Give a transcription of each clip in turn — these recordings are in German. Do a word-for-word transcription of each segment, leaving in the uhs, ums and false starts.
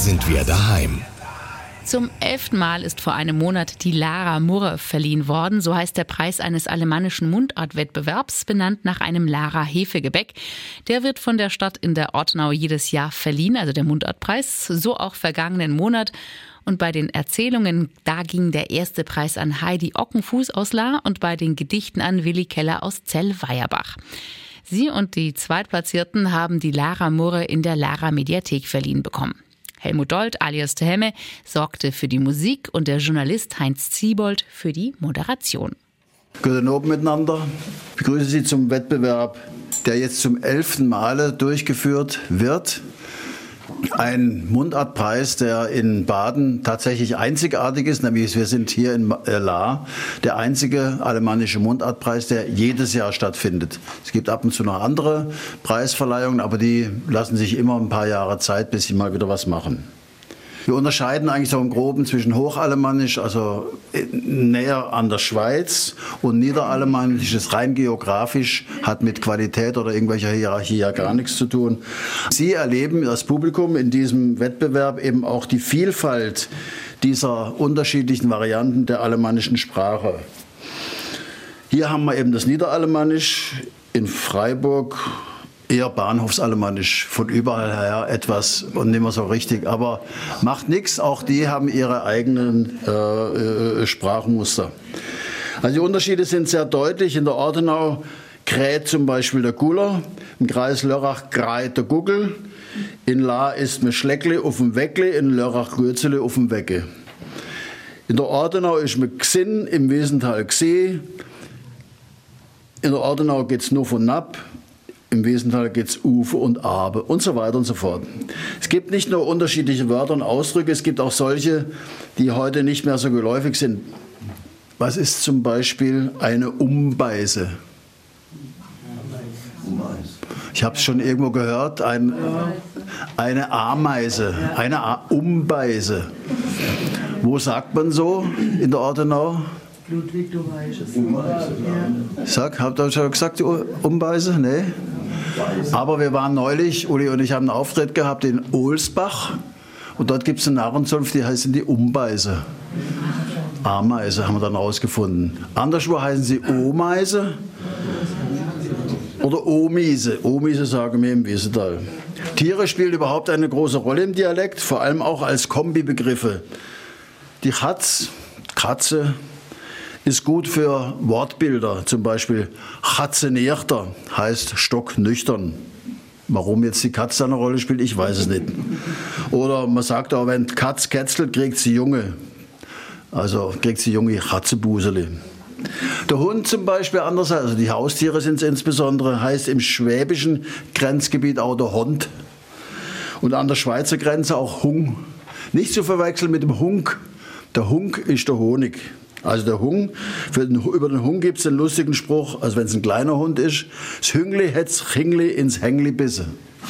sind wir daheim. Zum elften Mal ist vor einem Monat die Lara Murre verliehen worden. So heißt der Preis eines alemannischen Mundartwettbewerbs, benannt nach einem Lara-Hefegebäck. Der wird von der Stadt in der Ortenau jedes Jahr verliehen, also der Mundartpreis, so auch vergangenen Monat. Und bei den Erzählungen, da ging der erste Preis an Heidi Ockenfuß aus Lahr und bei den Gedichten an Willi Keller aus Zell-Weierbach. Sie und die Zweitplatzierten haben die Lara Murre in der Lara Mediathek verliehen bekommen. Helmut Dold alias de Hemme sorgte für die Musik und der Journalist Heinz Ziebold für die Moderation. Guten Abend miteinander. Ich begrüße Sie zum Wettbewerb, der jetzt zum elften Male durchgeführt wird. Ein Mundartpreis, der in Baden tatsächlich einzigartig ist, nämlich wir sind hier in Lahr der einzige alemannische Mundartpreis, der jedes Jahr stattfindet. Es gibt ab und zu noch andere Preisverleihungen, aber die lassen sich immer ein paar Jahre Zeit, bis sie mal wieder was machen. Wir unterscheiden eigentlich so im Groben zwischen Hochalemannisch, also näher an der Schweiz, und Niederalemannisch, das rein geografisch, hat mit Qualität oder irgendwelcher Hierarchie ja gar nichts zu tun. Sie erleben, das Publikum, in diesem Wettbewerb eben auch die Vielfalt dieser unterschiedlichen Varianten der alemannischen Sprache. Hier haben wir eben das Niederalemannisch, in Freiburg eher Bahnhofsalemannisch, von überall her etwas und nicht mehr so richtig. Aber macht nichts, auch die haben ihre eigenen äh, äh, Sprachmuster. Also die Unterschiede sind sehr deutlich. In der Ortenau kräht zum Beispiel der Guller, im Kreis Lörrach kreit der Guggel, in Lahr ist mir Schleckli auf dem Weckli, in Lörrach Gürzele auf dem Wecke. In der Ortenau ist mir Gsin, im Wiesental Gsi. In der Ortenau geht es nur von Napp. Im Wiesental geht es Ufe und Abe und so weiter und so fort. Es gibt nicht nur unterschiedliche Wörter und Ausdrücke, es gibt auch solche, die heute nicht mehr so geläufig sind. Was ist zum Beispiel eine Umbeise? Ich habe es schon irgendwo gehört, ein, eine Ameise, eine A- Umbeise. Wo sagt man so in der Ortenau? Ludwig, du weißt es. Sag, habt ihr schon gesagt, die Umbeise? Nee. Aber wir waren neulich, Uli und ich haben einen Auftritt gehabt in Ohlsbach. Und dort gibt es eine Narrenzunft, die heißen die Umbeise. Ameise haben wir dann rausgefunden. Anderswo heißen sie Omeise oder Omiese. Omiese sagen wir im Wiesental. Tiere spielen überhaupt eine große Rolle im Dialekt, vor allem auch als Kombibegriffe. Die Katz, Katze, ist gut für Wortbilder, zum Beispiel Katzenechter heißt stocknüchtern. Warum jetzt die Katze eine Rolle spielt, ich weiß es nicht. Oder man sagt auch, wenn die Katz kätzelt, kriegt sie Junge. Also kriegt sie junge Katzebuseli. Der Hund zum Beispiel andererseits, also die Haustiere sind es insbesondere, heißt im schwäbischen Grenzgebiet auch der Hund. Und an der Schweizer Grenze auch Hung. Nicht zu verwechseln mit dem Hunk. Der Hunk ist der Honig. Also der Hung, für den, über den Hung gibt es den lustigen Spruch, also wenn es ein kleiner Hund ist, das Hüngli hätt's Chingli ins Hängli bisse.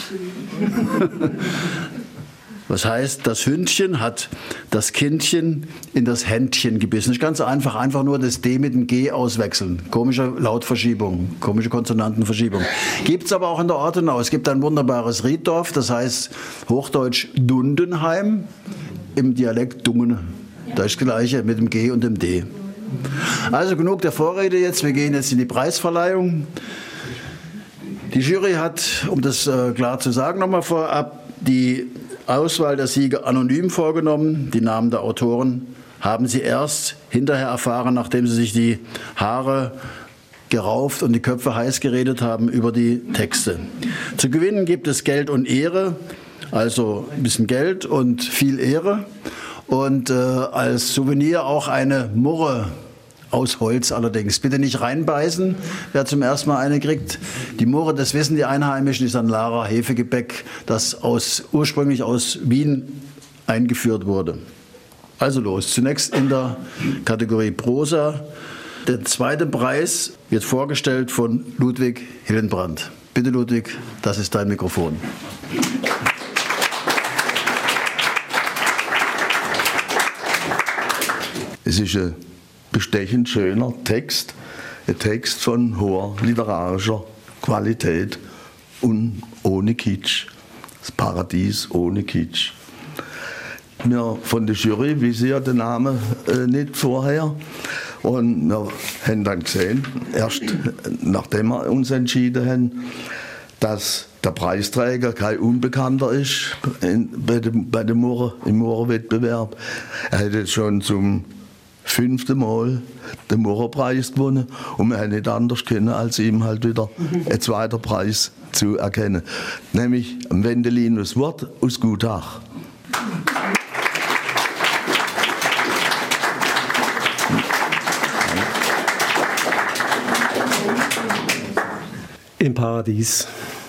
Was heißt, das Hündchen hat das Kindchen in das Händchen gebissen. Das ist ganz einfach, einfach nur das D mit dem G auswechseln. Komische Lautverschiebung, komische Konsonantenverschiebung. Gibt es aber auch in der Ortenau. Es gibt ein wunderbares Rieddorf, das heißt Hochdeutsch Dundenheim, im Dialekt Dungen. Das ist das Gleiche mit dem G und dem D. Also genug der Vorrede jetzt. Wir gehen jetzt in die Preisverleihung. Die Jury hat, um das äh, klar zu sagen, nochmal vorab, die Auswahl der Sieger anonym vorgenommen. Die Namen der Autoren haben sie erst hinterher erfahren, nachdem sie sich die Haare gerauft und die Köpfe heiß geredet haben über die Texte. Zu gewinnen gibt es Geld und Ehre, also ein bisschen Geld und viel Ehre. Und äh, als Souvenir auch eine Murre aus Holz allerdings. Bitte nicht reinbeißen, wer zum ersten Mal eine kriegt. Die Murre, das wissen die Einheimischen, ist ein Lara Hefegebäck, das aus, ursprünglich aus Wien eingeführt wurde. Also los, zunächst in der Kategorie Prosa. Der zweite Preis wird vorgestellt von Ludwig Hillenbrand. Bitte Ludwig, das ist dein Mikrofon. Es ist ein bestechend schöner Text, ein Text von hoher literarischer Qualität und ohne Kitsch. Das Paradies ohne Kitsch. wir von der Jury, wie sie ja den Namen äh, nicht vorher. Und wir haben dann gesehen, erst nachdem wir uns entschieden haben, dass der Preisträger kein Unbekannter ist in, bei dem, bei dem Murre, im Murre-Wettbewerb. Er hat jetzt schon zum fünften Mal den Murre-Preis gewonnen und wir haben nicht anders können, als ihm halt wieder einen zweiten Preis zu erkennen. Nämlich am Wendelinus Wort aus Gutach. Im Paradies.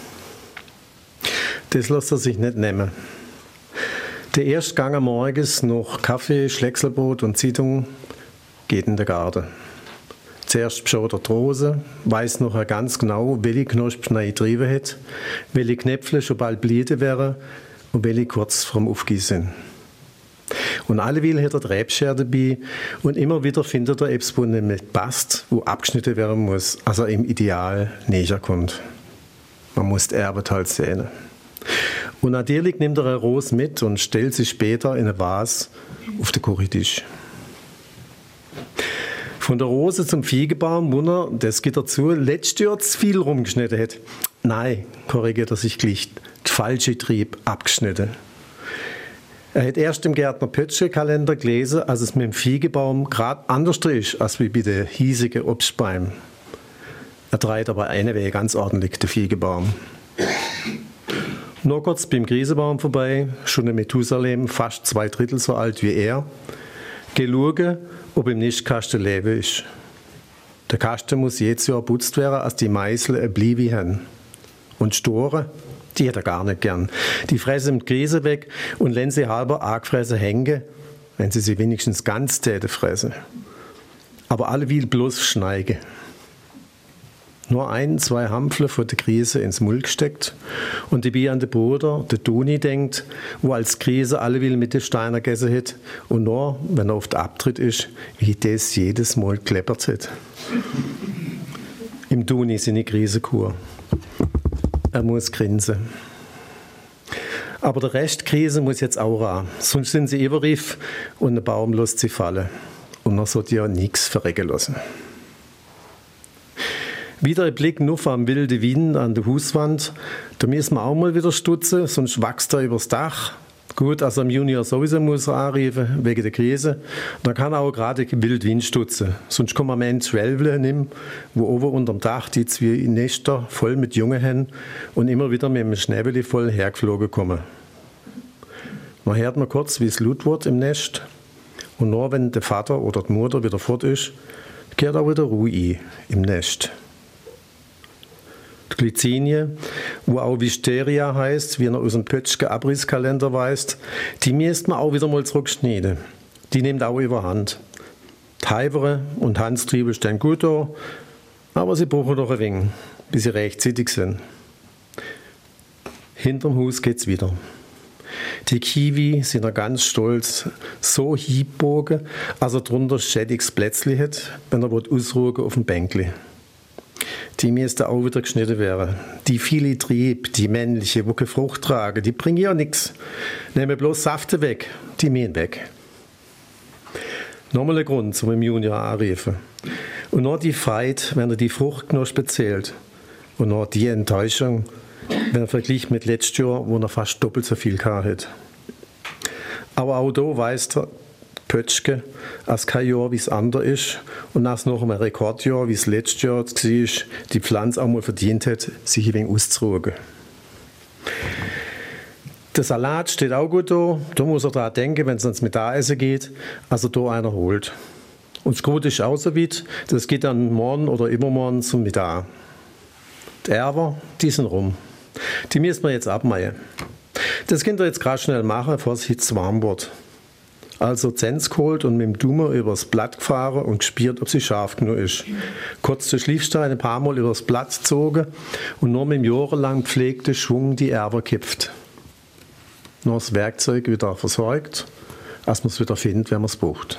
Das lässt er sich nicht nehmen. Der erste Gang am Morgens noch Kaffee, Schleckselbrot und Zeitung geht in den Garten. Zuerst beschaut er die Rose, weiss nachher ganz genau, welche Knospen er getrieben hat, welche Knäpfle schon bald blieben wären und welche kurz vorm Aufgießen sind. Und alleweil hat er die Rebschere dabei und immer wieder findet er etwas, wo nicht passt, wo abgeschnitten werden muss, also im Ideal näher kommt. Man muss die Erbe halt sehen. Und natürlich nimmt er eine Rose mit und stellt sie später in eine Vase auf den Küchentisch. Von der Rose zum Feigenbaum, Wunder, das geht dazu, letztes Jahr zu viel rumgeschnitten hat. Nein, korrigiert er sich gleich, die falsche Trieb abgeschnitten. Er hat erst im Gärtner Pötschke-Kalender gelesen, als es mit dem Feigenbaum gerade anders ist, als wie bei den hiesigen Obstbäumen. Er treibt aber einen Weg ganz ordentlich, den Feigenbaum. Noch kurz beim Griesebaum vorbei, schon ein Methusalem, fast zwei Drittel so alt wie er. Geh schauen, ob im Nistkasten Leben ist. Der Kasten muss jedes Jahr geputzt werden, als die Meißel ein Bleibe haben. Und Storen, die hat er gar nicht gern. Die fressen die Grieße weg und lassen sie halber angefressen hängen, wenn sie sie wenigstens ganz täten fressen. Aber alle will bloß schneiden. Nur ein, zwei Hampfle von der Krise ins Mund gesteckt und die Bi an den Bruder, der Toni, denkt, wo als Krise alle will mit den Steiner gegessen hat und nur, wenn er auf den Abtritt ist, wie das jedes Mal gekleppert hat. Im Toni sind die Krisenkur. Er muss grinsen. Aber der Rest Krise muss jetzt auch ran, sonst sind sie überriff und der Baum lässt sie fallen. Und man sollte ja nichts verrecken lassen. Wieder ein Blick nur am wilden Wind an der Hauswand. Da müssen wir auch mal wieder stutzen, sonst wächst er übers Dach. Gut, also im Junior sowieso muss er anrufen, wegen der Krise. Da kann er auch gerade wild Wind stutzen. Sonst kommen wir am Ende Schwelble nehmen, wo oben unterm Dach die zwei Nester voll mit Jungen haben und immer wieder mit einem Schnäbeli voll hergeflogen kommen. Man hört mal kurz, wie es laut wird im Nest. Und nur wenn der Vater oder die Mutter wieder fort ist, kehrt auch wieder Ruhe ein im Nest. Die Glycinie, wo auch Wisteria heißt, wie er aus dem Pötschke Abrisskalender weist, die müsste man auch wieder mal zurückschneiden. Die nimmt auch überhand. Die Heivere und Hanstriebe stehen gut da, aber sie brauchen doch ein wenig, bis sie rechtzeitig sind. Hinterm Haus geht's wieder. Die Kiwi sind er ganz stolz, so hiebbogen, als er drunter schädiges Plätzli hat, wenn er ausruhen auf dem Bänkli. Die müsste auch wieder geschnitten werden. Die viele Trieb, die männliche, die keine Frucht tragen, die bringen ja nichts. Nehmen bloß Safte weg, die mähen weg. Nochmal ein Grund, zum im Junior anrufen. Und noch die Freude, wenn er die Fruchtknospe zählt. Und noch die Enttäuschung, wenn er vergleicht mit letztes Jahr, wo er fast doppelt so viel hat. Aber auch da weiss er, Pötschke, als kein Jahr wie es anders ist und als noch ein Rekordjahr, wie es letztes Jahr war, die Pflanze auch mal verdient hat, sich ein wenig auszuruhen. Der Salat steht auch gut da, da muss er daran denken, wenn es ans Mittagessen geht, also da einer holt. Und das Brot ist auch so weit, das geht dann morgen oder übermorgen zum Mittag. Die Erwer, die sind rum. Die müssen wir jetzt abmähen. Das könnt ihr jetzt gerade schnell machen, bevor es jetzt warm wird. Also Zenz geholt und mit dem Dummer übers Blatt gefahren und gespielt, ob sie scharf genug ist. Kurz den Schliefstein ein paar Mal übers Blatt gezogen und nur mit dem jahrelang gepflegten Schwung die Erbe gekippt. Nur das Werkzeug wieder versorgt, als man es wieder findet, wenn man es braucht.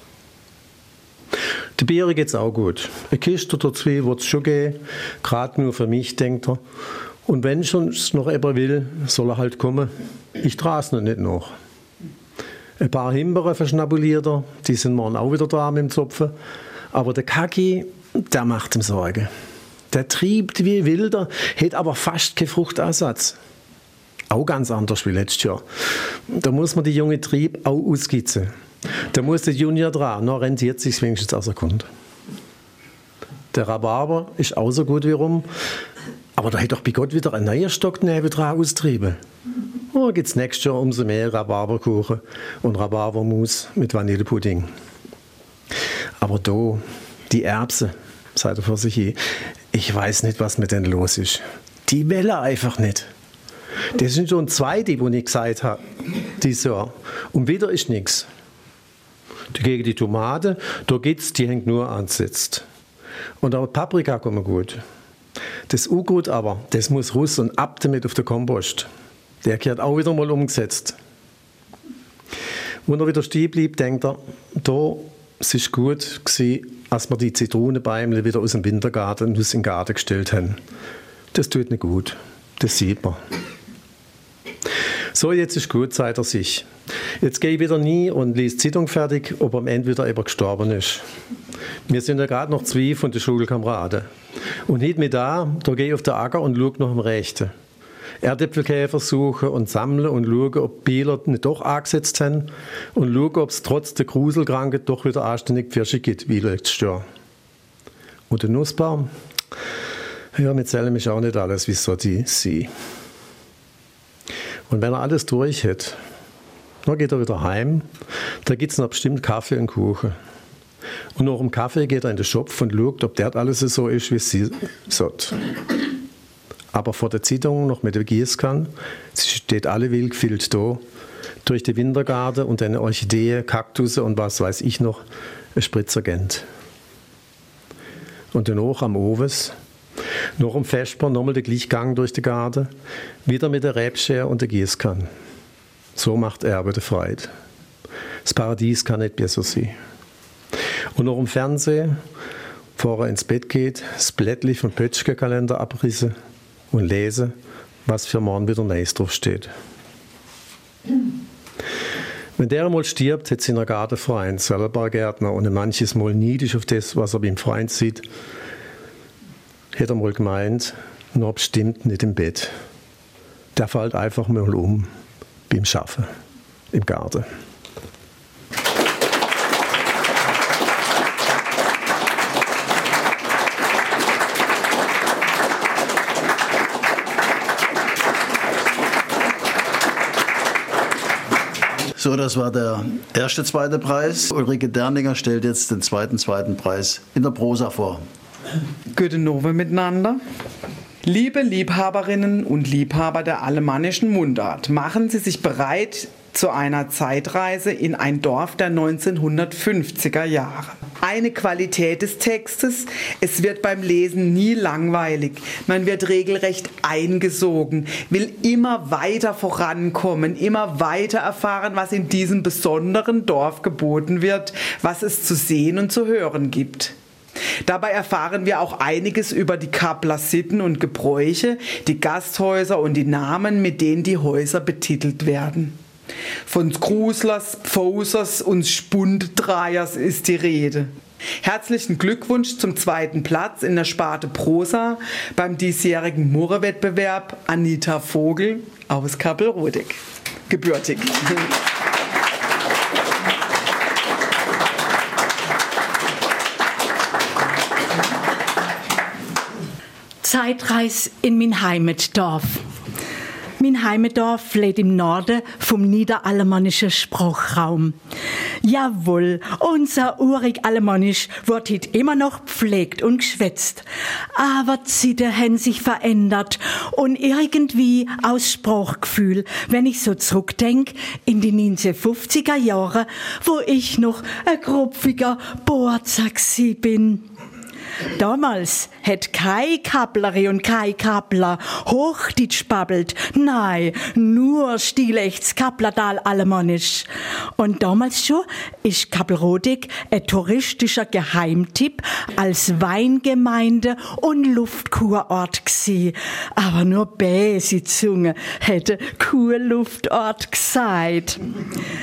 Der Beere geht's auch gut. Eine Kiste oder zwei wird es schon geben, gerade nur für mich, denkt er. Und wenn schon noch jemand will, soll er halt kommen. Ich trage es noch nicht noch. Ein paar Himbeeren verschnabuliert er, die sind morgen auch wieder dran mit dem Zopfen. Aber der Kaki, der macht ihm Sorge. Der triebt wie wilder, hat aber fast keinen Fruchtaussatz. Auch ganz anders wie letztes Jahr. Da muss man die junge Trieb auch auskitzen. Da muss der Junior dran, noch rentiert sich wenigstens aus der Kunde. Der Rhabarber ist auch so gut wie rum, aber da hat doch bei Gott wieder ein neuer Stock neben dran austrieben. Oh, gibt es nächstes Jahr umso mehr Rhabarberkuchen und Rhabarbermus mit Vanillepudding. Aber da, die Erbsen, sagt er vor sich hin, ich weiß nicht, was mit denen los ist. Die wollen einfach nicht. Das sind schon zwei, die ich gesagt habe, dieses Jahr. Und wieder ist nichts. Gegen die Tomate, da geht's, die hängt nur angesetzt. Und auch Paprika kommen gut. Das Unkraut aber, das muss raus und ab damit auf den Kompost. Der gehört auch wieder mal umgesetzt. Wenn er wieder stehen bleibt, denkt er, da, es ist gut gewesen, als wir die Zitronenbäume wieder aus dem Wintergarten aus den Garten gestellt haben. Das tut nicht gut. Das sieht man. So, jetzt ist gut, sagt er sich. Jetzt gehe ich wieder nie und lese die Zeitung fertig, ob am Ende wieder jemand gestorben ist. Wir sind ja gerade noch zwei von den Schulkameraden. Und heute mit da, da gehe ich auf den Acker und schaue nach dem Rechten. Erdäpfelkäfer suchen und sammeln und schauen, ob die Bieler nicht doch angesetzt haben und schauen, ob es trotz der Gruselkrankheit doch wieder anständig Pfirsche gibt, wie letztes Jahr. Und der Nussbaum? Ja, mit Zellen ist auch nicht alles, wie so die sie. Und wenn er alles durch hat, dann geht er wieder heim. Da gibt es noch bestimmt Kaffee und Kuchen. Und nach dem Kaffee geht er in den Schopf und schaut, ob der alles so ist, wie sie sagt. Aber vor der Zeitung noch mit der Gießkanne, sie steht alle wild gefüllt da, durch den Wintergarten und eine Orchidee, Kaktusse und was weiß ich noch, ein Spritzergent. Und danach am Oves, noch am Vesper, nochmal der Gleichgang durch den Garten, wieder mit der Rebschere und der Gießkanne. So macht Erbe der Freude. Das Paradies kann nicht besser sein. Und noch im Fernsehen, bevor er ins Bett geht, das Blättli vom Pötschke-Kalender abrissen und lesen, was für morgen wieder Neues drauf steht. Wenn der einmal stirbt, hat seiner Gartenfreund, selber Gärtner, und manches Mal neidisch auf das, was er beim Freund sieht, hat er mal gemeint, noch bestimmt nicht im Bett. Der fällt einfach mal um beim Schaffen im Garten. So, das war der erste, zweite Preis. Ulrike Derninger stellt jetzt den zweiten, zweiten Preis in der Prosa vor. Guten Abend miteinander. Liebe Liebhaberinnen und Liebhaber der alemannischen Mundart, machen Sie sich bereit zu einer Zeitreise in ein Dorf der neunzehnhundertfünfziger Jahre. Eine Qualität des Textes: Es wird beim Lesen nie langweilig. Man wird regelrecht eingesogen, will immer weiter vorankommen, immer weiter erfahren, was in diesem besonderen Dorf geboten wird, was es zu sehen und zu hören gibt. Dabei erfahren wir auch einiges über die Kappler Sitten und Gebräuche, die Gasthäuser und die Namen, mit denen die Häuser betitelt werden. Von Gruslers, Pfosers und Spunddraiers ist die Rede. Herzlichen Glückwunsch zum zweiten Platz in der Sparte Prosa beim diesjährigen Murre-Wettbewerb Anita Vogel aus Kappelrodig. Gebürtig. Zeitreise in mein Heimatdorf. Mein Heimatdorf liegt im Norden vom niederalemannischen Sprachraum. Jawohl, unser urig Alemannisch wird heute immer noch gepflegt und geschwätzt. Aber die Zeiten haben sich verändert und irgendwie aus Sprachgefühl, wenn ich so zurückdenke in die neunzehnhundertfünfziger Jahre, wo ich noch ein grupfiger Boarzer gsi bin. Damals hätt kei Kappleri und kei Kappler Hochdeutsch babbelt, nein, nur stilechts Kapplertal Alemannisch. Und damals schon ist Kappelrodig ein touristischer Geheimtipp als Weingemeinde und Luftkurort gsi. Aber nur bäsi Zunge hätte Kurluftort gesagt.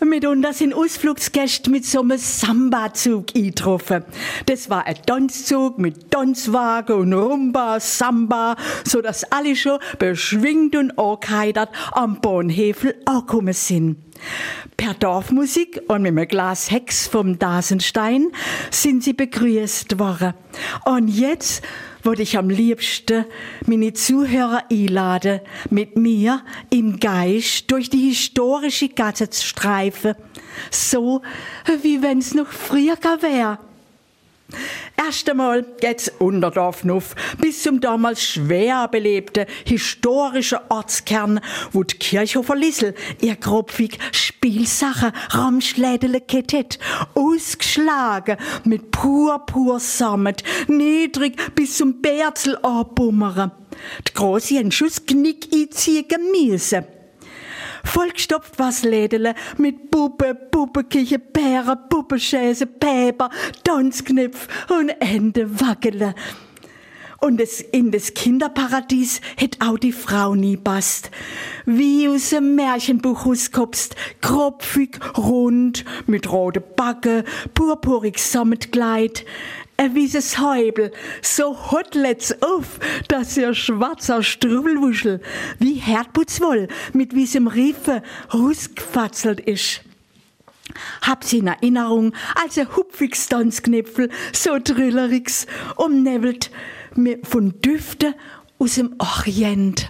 Mitunter sind Ausflugsgäste mit so einem Samba-Zug eingetroffen. Das war ein Tanzzug mit Tanzwagen und Rumba, Samba, so dass alle schon beschwingt und angeheitert am Bahnhöfel angekommen sind. Per Dorfmusik und mit einem Glas Hex vom Dasenstein sind sie begrüßt worden. Und jetzt würde ich am liebsten meine Zuhörer einladen, mit mir im Geist durch die historische Gasse zu streifen, so wie wenn's noch früher wäre. Erst einmal geht's Unterdorfnuff bis zum damals schwer belebten historischen Ortskern, wo die Kirchhofer Lissel ihr kropfig Spielsachen Ramschlädele kettet, ausgeschlagen mit purpur Sammet, niedrig bis zum Bärzel anbummern. Die Grosse einen Schuss Knick einziehen müssen. Vollgestopft war's Lädele mit Puppe, Puppekiche, Bären, Puppenschäse, Päber, Tanzknöpf und Ende Waggele. Und es, in das Kinderparadies hätt auch die Frau nie passt. Wie aus dem Märchenbuch rauskopst, kropfig, rund, mit roten Backen, purpurig Sammetkleid. Ein wieses Häubel, so hotlet's auf, dass ihr schwarzer Strubelwuschel wie Herdputzwoll mit wiesem Riefe rausgefatzelt ist. Hab's in Erinnerung, als ein hupfiges Tanzknäpfel, so drüllerigs, umnebelt von Düften aus dem Orient.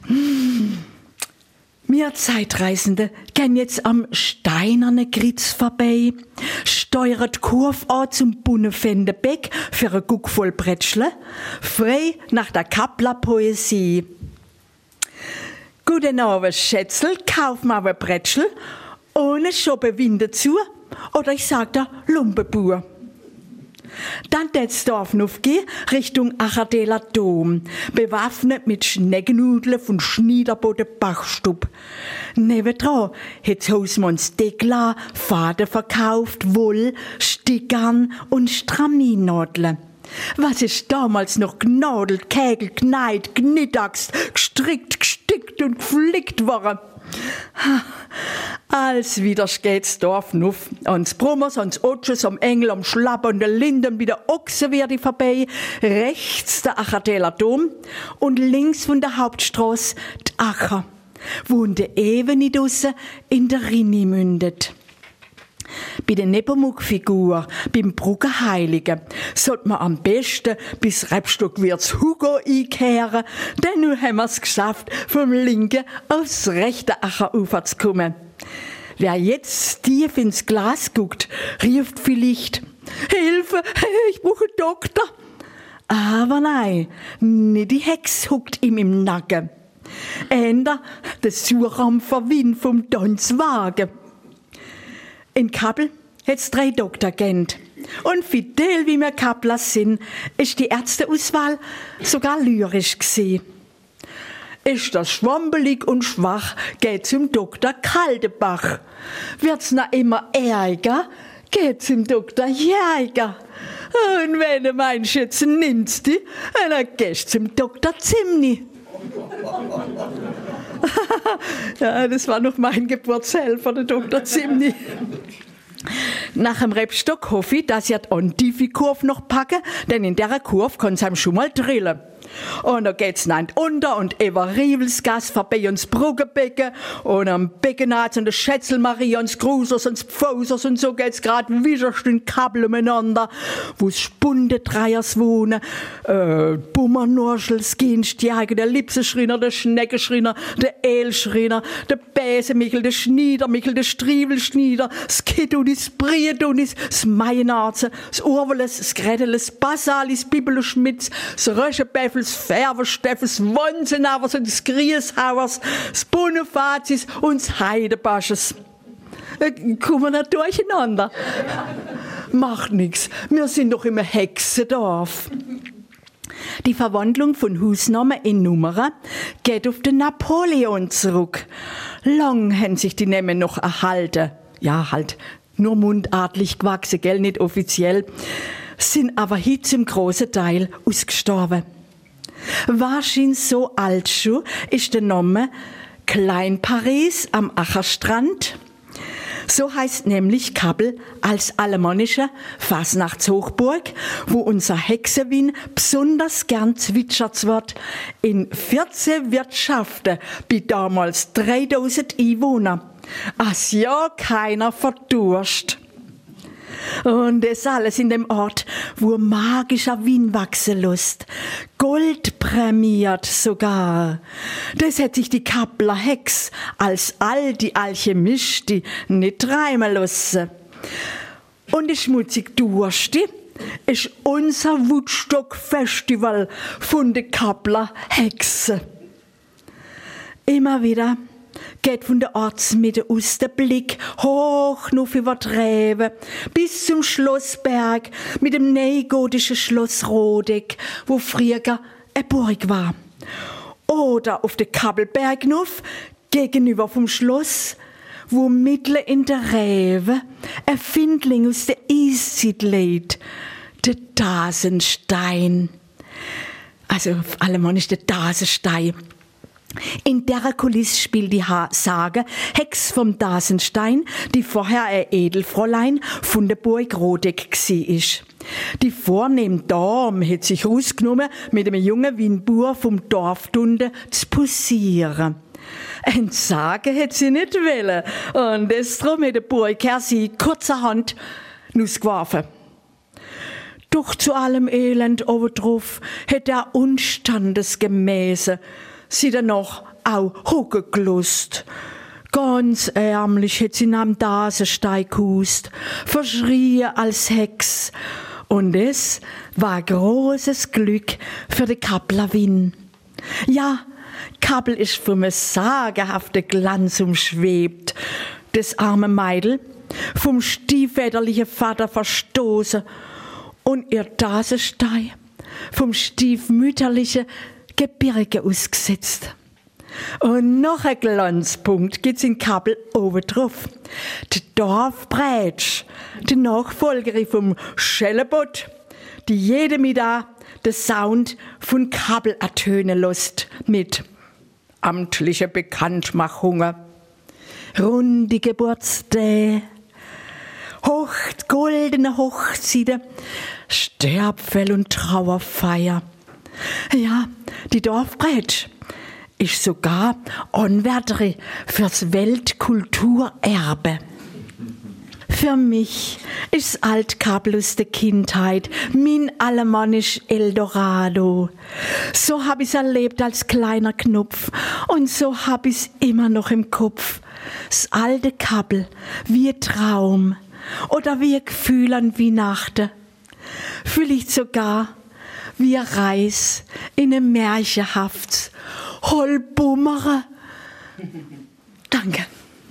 Wir Zeitreisende gehen jetzt am steinernen Gritz vorbei, steuert Kurve an zum Bunnefendebeck für ein Guck voll Bretschle, frei nach der Kappler Poesie. Guten Abend, Schätzel, kauf mal ein Bretschel, ohne Schoppewinde zu, oder ich sag da Lumpenbuhr. Dann tät's Dorf aufgehen, Richtung Acherdeler Dom, bewaffnet mit Schneckennudeln von Schniederboden Bachstub. Nebendran hat's Hausmanns Dekla, Faden verkauft, Woll, Stickern und Straminadeln. Was ist damals noch gnadelt, kägelt, gneit, gnittaxt, gestrickt, gestickt und geflickt worden? Als wieder geht's Dorf nuff, ans Brummers, ans Otsches, am Engel, am Schlapp und der Linden, wie der Ochse werde vorbei, rechts der Acherdeler Dom und links von der Hauptstraße die Acher, wo in der Ebene draussen in der Rinni mündet. Bei der Nepomuk-Figur, beim Bruggenheiligen, sollte man am besten bis Rebstockwirts Hugo einkehren, denn nun haben wir's geschafft, vom linken aufs rechte Acherufer zu kommen. Wer jetzt tief ins Glas guckt, ruft vielleicht: Hilfe, ich brauche einen Doktor. Aber nein, nicht die Hex huckt ihm im Nacken. Änder der Surrampfer Wind vom Tanzwagen. In Kappel hat's drei Doktor kennt. Und fidel wie wir Kapplers sind, ist die Ärzteauswahl sogar lyrisch gsi. Ist das schwampelig und schwach, geht zum Doktor Kaldebach. Wird's na immer ärger, geht zum Doktor Jäger. Und wenn du meinst, jetzt nimmst du, dann gehst zum Doktor Zimni. Ja, das war noch mein Geburtshelfer, der Doktor Zimni. Nach dem Rebstock hoffe ich, dass ihr die Ontifi-Kurve noch packe, denn in der Kurve kann's einem schon mal drillen. Und da geht's neint unter und Eva Rievelsgas vorbei uns Bruggebecken und am Beckenatz und der Schätzelmarie und Grusers und Pfosers und so geht's grad wischerst in Kabel umeinander, wo's Spundetreiers wohnen, äh, Bummernurschels, Ginstjäger, der Lipseschriner, der Schneckenschriner, der Eelschriner, der Bäsemichel, der Schniedermichel, der Strievelschnieder, das Kittunis, Brietunis, das Meienarze, das Urweles, das Greteles, das Basalis, Bibele Schmitz, das Röschebäffel, das Färversteffels, Wonsenavers und das Grieshauers, das Bonifazis und das Heidebasches. Äh, kommen wir nicht durcheinander. Macht nix, wir sind doch im Hexendorf. Die Verwandlung von Hausnamen in Nummern geht auf den Napoleon zurück. Lang haben sich die Namen noch erhalten. Ja, halt nur mundartlich gewachsen, gell, nicht offiziell. Sind aber hier zum großen Teil ausgestorben. Wahrscheinlich so alt schon ist der Name Klein Paris am Acherstrand, So heißt nämlich Kappel als alemannische Fasnachtshochburg, wo unser Hexenwien besonders gern zwitschert wird, in vierzehn Wirtschaften bei damals dreitausend Einwohnern. Als ja keiner verdurst. Und das alles in dem Ort, wo magischer Wein wachsen lässt. Gold prämiert sogar. Das hätte sich die Kappeler Hex als all die Alchemisten nicht träumen lassen. Und die schmutzig Dursti ist unser Woodstock-Festival von den Kappeler Hexen. Immer wieder geht von der Ortsmitte aus der Blick hoch noch über die Rewe bis zum Schlossberg mit dem neugotischen Schloss Rodeck, wo früher eine Burg war. Oder auf den Kappelberg nuf, gegenüber vom Schloss, wo mitten in der Rewe ein Findling aus der Eiszeit lebt, der Dasenstein. Also auf Alemannisch der Dasenstein. In der Kulisse spielt die Sage Hex vom Dasenstein, die vorher ein Edelfräulein von der Burg Rodeck war. Die vornehme Dame hat sich rausgenommen, mit einem jungen Weinbauer vom Dorf Dunde zu posieren. Entsagen hat sie nicht wollen, und deshalb hat der Burgherr sie kurzerhand rausgeworfen. Doch zu allem Elend obendrauf hat er unstandesgemäße sie dann noch auch hochgelust. Ganz ärmlich hat sie am Dasenstein gehust, verschrien als Hex. Und es war großes Glück für die Kappeler Wien. Ja, Kappel ist vom sagenhaften Glanz umschwebt. Das arme Meidl, vom stiefväterlichen Vater verstoßen, und ihr Dasenstein vom stiefmütterlichen Gebirge ausgesetzt. Und noch ein Glanzpunkt gibt's in Kappel oben drauf. Die Dorfbrätsch, die Nachfolgerin vom Schellebott, die jede Mittag den Sound von Kappel ertönen lässt mit amtlicher Bekanntmachungen, runde Geburtstage, hoch, goldene Hochzeiten, Sterbfell und Trauerfeier. Ja, die Dorfbrätsch ist sogar Anwärterin fürs Weltkulturerbe. Für mich ist Altkappel aus der Kindheit mein alemannisch Eldorado. So hab ich's erlebt als kleiner Knopf, und so hab ich's immer noch im Kopf. Das alte Kappel wie ein Traum oder wie ein Gefühl an Weihnachten. Vielleicht sogar wie ein Reis in ein märchenhaftes Holbummere. Danke.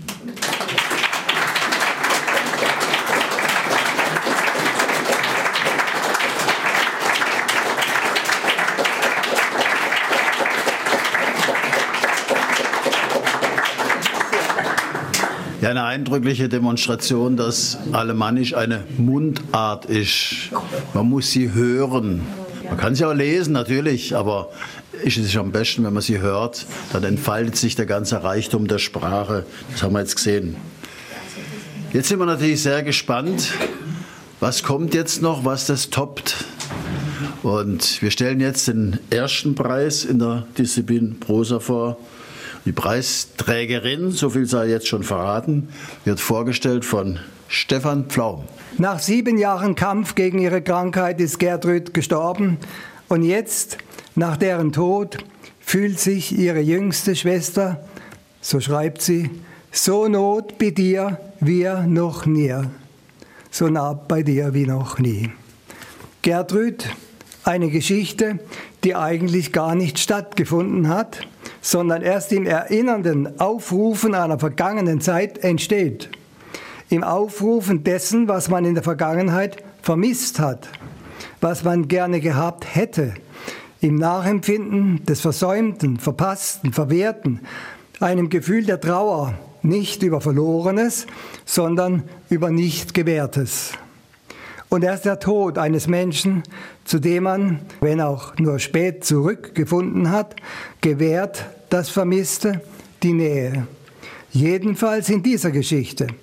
Ja, eine eindrückliche Demonstration, dass Alemannisch eine Mundart ist. Man muss sie hören. Man kann sie auch lesen, natürlich, aber ist es am besten, wenn man sie hört. Dann entfaltet sich der ganze Reichtum der Sprache. Das haben wir jetzt gesehen. Jetzt sind wir natürlich sehr gespannt, was kommt jetzt noch, was das toppt. Und wir stellen jetzt den ersten Preis in der Disziplin Prosa vor. Die Preisträgerin, so viel sei jetzt schon verraten, wird vorgestellt von Stefan Pflaum. Nach sieben Jahren Kampf gegen ihre Krankheit ist Gertrud gestorben, und jetzt, nach deren Tod, fühlt sich ihre jüngste Schwester, so schreibt sie, so not bei dir wie noch nie, so nah bei dir wie noch nie. Gertrud, eine Geschichte, die eigentlich gar nicht stattgefunden hat, sondern erst im erinnernden Aufrufen einer vergangenen Zeit entsteht. Im Aufrufen dessen, was man in der Vergangenheit vermisst hat, was man gerne gehabt hätte, im Nachempfinden des Versäumten, Verpassten, Verwehrten, einem Gefühl der Trauer, nicht über Verlorenes, sondern über nicht Gewährtes. Und erst der Tod eines Menschen, zu dem man, wenn auch nur spät zurückgefunden hat, gewährt das Vermisste, die Nähe. Jedenfalls in dieser Geschichte.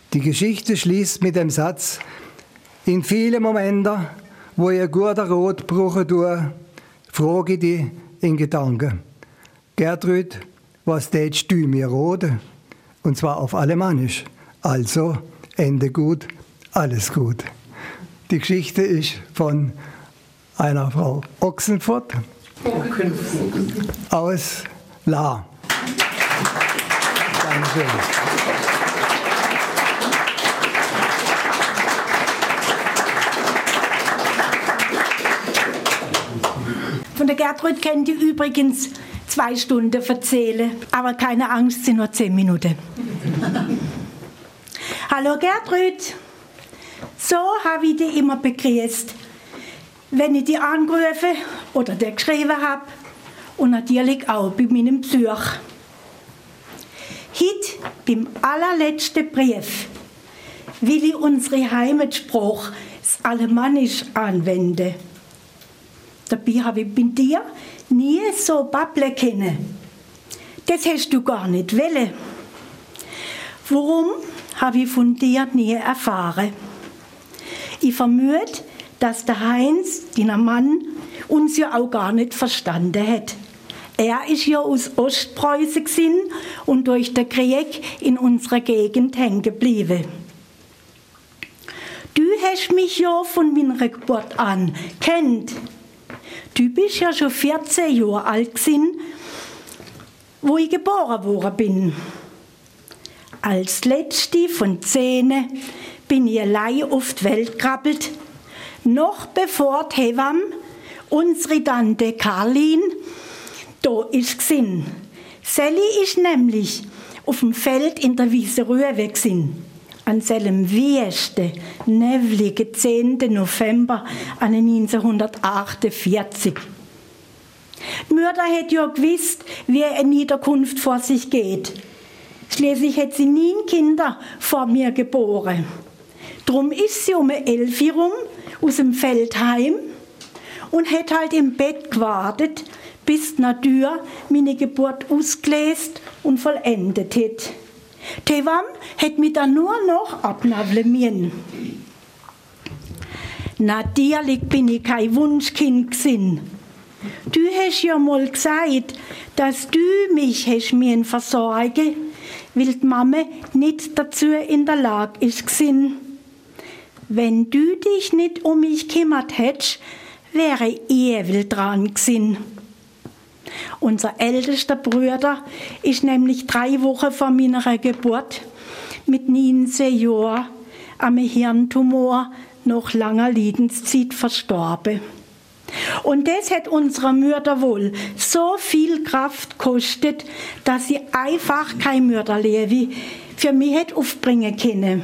Die Geschichte schließt mit dem Satz: In vielen Momenten, wo ihr guter Rot brauchen tue, frage ich dich in Gedanken: Gertrud, was tätst du mir roten? Und zwar auf Alemannisch. Also, Ende gut, alles gut. Die Geschichte ist von einer Frau Ochsenfurt aus Lahr. Dankeschön. Von der Gertrud könnt ihr übrigens zwei Stunden erzählen, aber keine Angst, es sind nur zehn Minuten. Hallo Gertrud, so habe ich dich immer begrüßt, wenn ich dich angerufen oder dir geschrieben habe und natürlich auch bei meinem Besuch. Heute, beim allerletzten Brief, will ich unsere Heimatsprache, das Alemannisch, anwenden. Dabei habe ich bei dir nie so babbeln können. Das hast du gar nicht wollen. Warum, habe ich von dir nie erfahren. Ich vermute, dass der Heinz, dein Mann, uns ja auch gar nicht verstanden hat. Er ist ja aus Ostpreußen gewesen und durch den Krieg in unserer Gegend hängen geblieben. Du hast mich ja von meiner Geburt an kennt. Du bist ja schon vierzehn Jahre alt gewesen, wo ich geboren worden bin. Als letzte von zehn bin ich allein auf die Welt gekrabbelt, noch bevor die Hebamme, unsere Tante Karlin, da ist gsin. Sally ist nämlich auf dem Feld in der Wiese Rüewe gsin. An seinem wiesten, nebeligen zehnten November neunzehnhundertachtundvierzig. Die Mutter hat ja gewusst, wie eine Niederkunft vor sich geht. Schließlich hat sie neun Kinder vor mir geboren. Drum ist sie um elf Uhr rum aus dem Feld heim und hat halt im Bett gewartet, bis die Natur meine Geburt ausgelesen und vollendet hat. Die Hebamme hat mich dann nur noch abnaveln müssen. Natürlich bin ich kein Wunschkind gewesen. Du hast ja mal gesagt, dass du mich hast mir versorgen, weil die Mama nicht dazu in der Lage ist gewesen. Wenn du dich nicht um mich gekümmert hättest, wäre ich wohl dran gewesen. Unser ältester Bruder ist nämlich drei Wochen vor meiner Geburt mit neunzehn Jahren am Hirntumor nach langer Leidenszeit verstorben. Und das hat unserer Mutter wohl so viel Kraft gekostet, dass sie einfach kein Mörderleben für mich hat aufbringen können.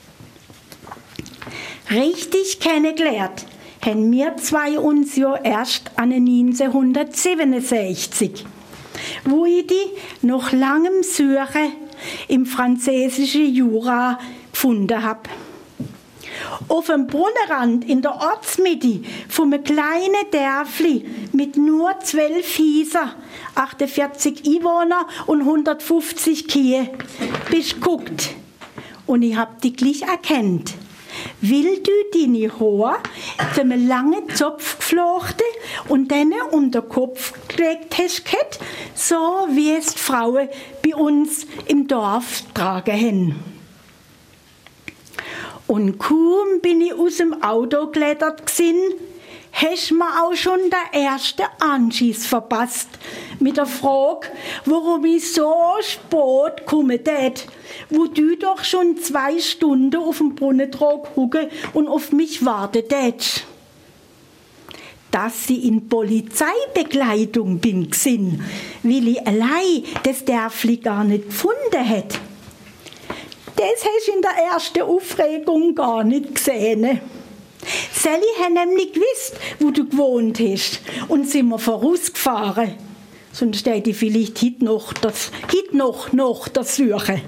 Richtig kennengelernt haben wir zwei uns ja erst an neunzehnhundertsiebenundsechzig, wo ich die nach langem Suchen im französischen Jura gefunden habe. Auf dem Brunnenrand in der Ortsmitte von einem kleinen Dörfli mit nur zwölf Häusern, achtundvierzig Einwohner und hundertfünfzig Kühe bist du geguckt. Und ich hab dich gleich erkannt. Weil du deine Haare zu einem langen Zopf geflochten und dann um den Kopf gelegt hast, so wie es die Frauen bei uns im Dorf tragen haben. Und kaum bin ich aus dem Auto geklettert gsin, hast mir auch schon der erste Anschiss verpasst mit der Frage, warum ich so spät komme tät, wo du doch schon zwei Stunden auf dem Brunnentrog hucke und auf mich wartet. Dass sie in Polizeibegleitung bin gsin, weil ich allein das Dörfli gar nicht gefunden hätt. Das hast du in der ersten Aufregung gar nicht gesehen. Sally hat nämlich gewusst, wo du gewohnt hast und sind wir vorausgefahren. Sonst hätte ich vielleicht heute noch das, heute noch, noch das suchen.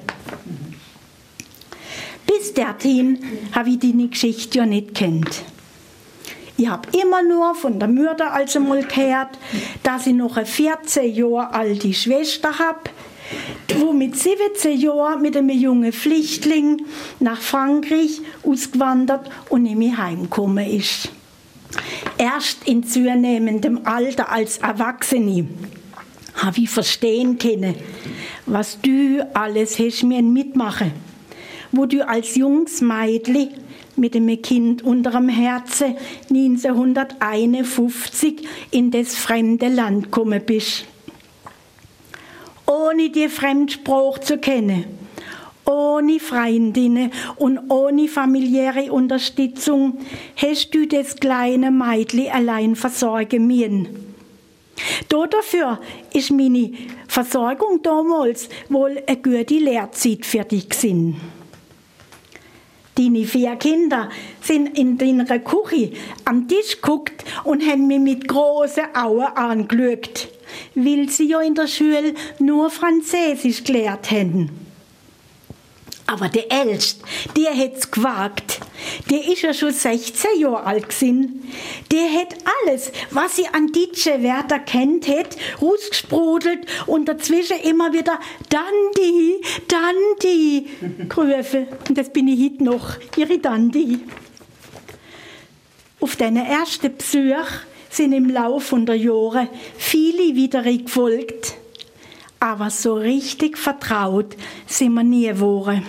Bis dorthin habe ich deine Geschichte ja nicht kennt. Ich habe immer nur von der Mutter also mal gehört, dass ich noch eine vierzehn Jahre alte Schwester habe, wo mit siebzehn Jahren mit einem jungen Flüchtling nach Frankreich ausgewandert und in mein Heim gekommen ist. Erst in zunehmendem Alter als Erwachsene habe ich verstehen können, was du alles hast mir mitmachen, wo du als junges Mädchen mit einem Kind unter dem Herzen neunzehnhunderteinundfünfzig in das fremde Land gekommen bist. Ohne die Fremdsprache zu kennen, ohne Freundinnen und ohne familiäre Unterstützung hast du das kleine Mädchen allein versorgen müssen. Dafür ist meine Versorgung damals wohl eine gute Lehrzeit für dich gewesen. Deine vier Kinder sind in deiner Küche am Tisch geguckt und haben mich mit großen Augen angeschaut, weil sie ja in der Schule nur Französisch gelernt haben. Aber der Älteste, der hat's gewagt. Der ist ja schon sechzehn Jahre alt gewesen. Der hat alles, was sie an deutschen Wörtern kennt hat, rausgesprudelt und dazwischen immer wieder Dandi, Dandi gerufen. Und das bin ich heute noch, ihre Dandi. Auf diesen ersten Besuch sind im Laufe der Jahre viele wieder gefolgt. Aber so richtig vertraut sind wir nie geworden.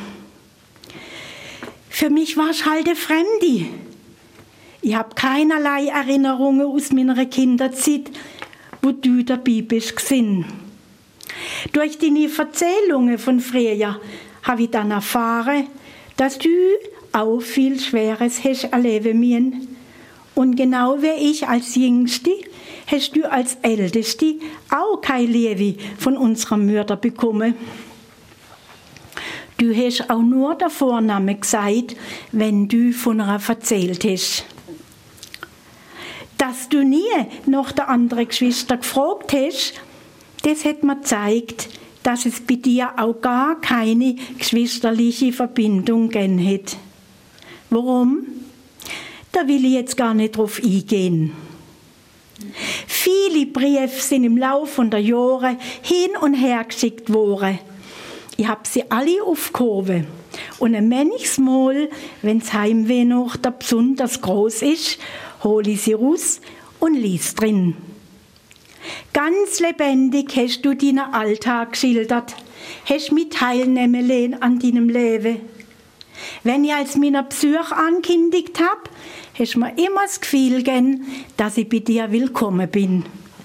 Für mich war ich halt eine Fremde. Ich habe keinerlei Erinnerungen aus meiner Kinderzeit, wo du dabei bist, gesehen. Durch deine Erzählungen von früher habe ich dann erfahren, dass du auch viel Schweres hast erleben müssen. Und genau wie ich als Jüngste, hast du als Älteste auch keine Liebe von unserer Mutter bekommen. Du hast auch nur den Vornamen gesagt, wenn du von ihr erzählt hast. Dass du nie nach der anderen Geschwister gefragt hast, das hat mir gezeigt, dass es bei dir auch gar keine geschwisterliche Verbindung gegeben hat. Warum? Da will ich jetzt gar nicht drauf eingehen. Viele Briefe sind im Laufe der Jahre hin und her geschickt worden. Ich habe sie alle aufgehoben. Und ein manches Mal, wenn das Heimweh noch da besonders groß ist, hole ich sie raus und lies drin. Ganz lebendig hast du deinen Alltag geschildert, hast mich teilnehmen lassen an deinem Leben. Wenn ich als meiner Besuch angekündigt habe, hast du mir immer das Gefühl gegeben, dass ich bei dir willkommen bin.